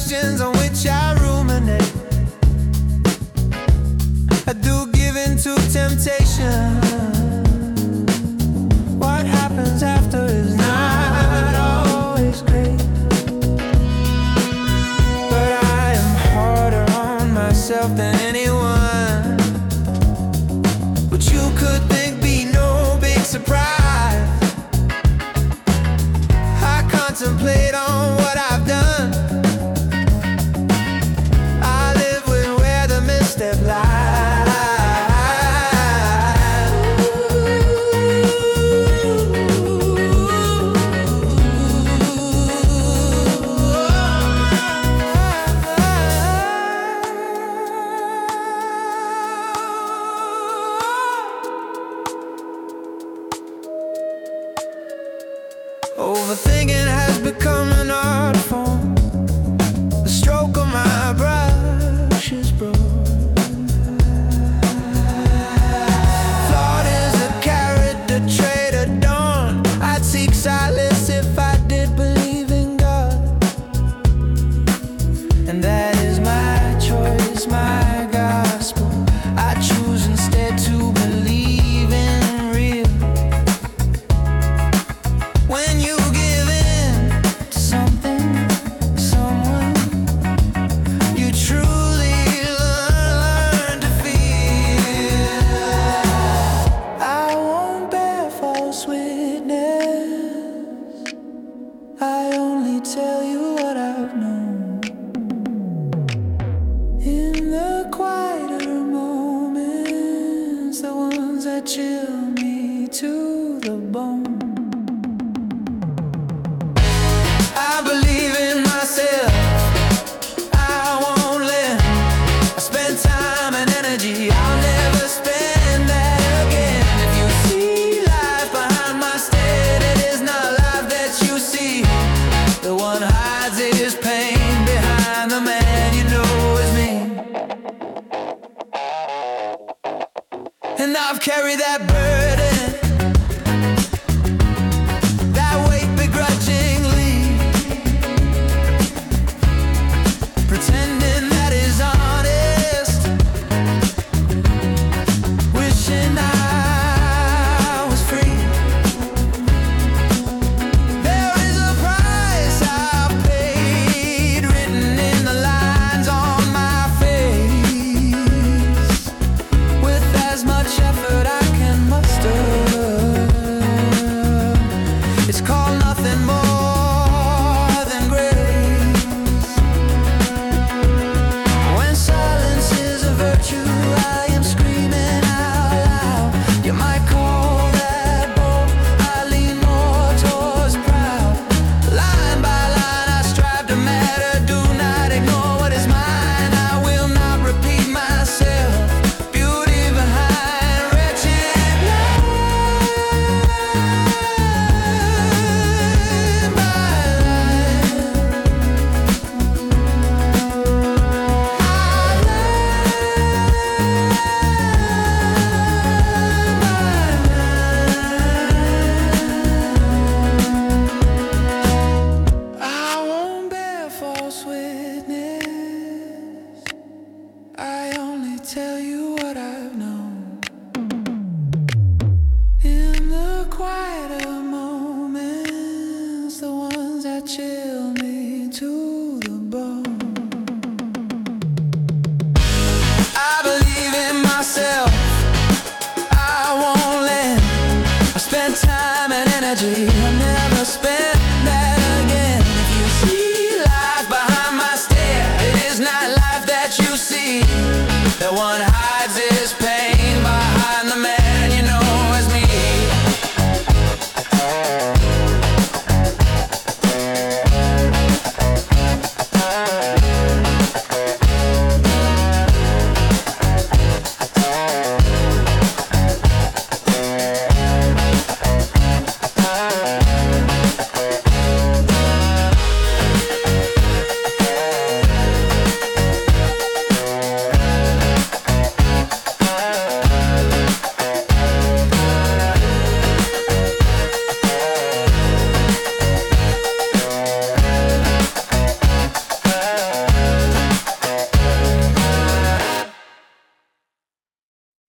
questions on which I ruminate. I do give in to temptation. What happens after is not always great, but I am harder on myself than anyone. But you could think be no big surprise. I contemplate on what I've done. I live with where the misstep lies. Overthinking has become an art form. The stroke of my brush is broke. Thought is a character trait at dawn. I'd seek solace if I did believe in God. And that is my choice, my gospel. I choose instead to believe in real. When you give in to something, someone, you truly learn to feel. I won't bear false witness. I only tell you what I've known. In the quieter moments, the ones that chill me to the bone. I believe in myself. I won't let. I spend time and energy. I'll never spend that again. If you see life behind my stead, it is not life that you see. The one hides his pain behind the man you know is me. And I've carried that burden, that weight begrudgingly, pretending that is honest, wishing I was free. There is a price I've paid, written in the lines on my face, with as much effort I can muster. It's called nothing more than grace. When silence is a virtue, I am screaming out loud. You might call that bold, I lean more towards proud. Line by line I strive to matter, do not ignore what is mine. I will not repeat myself, beauty behind wretched line by line. I won't bear false witness. I only tell you what I've known. In the quieter moments, the ones that chill me to the bone. I believe in myself. I won't let. I spend time and energy I never spent.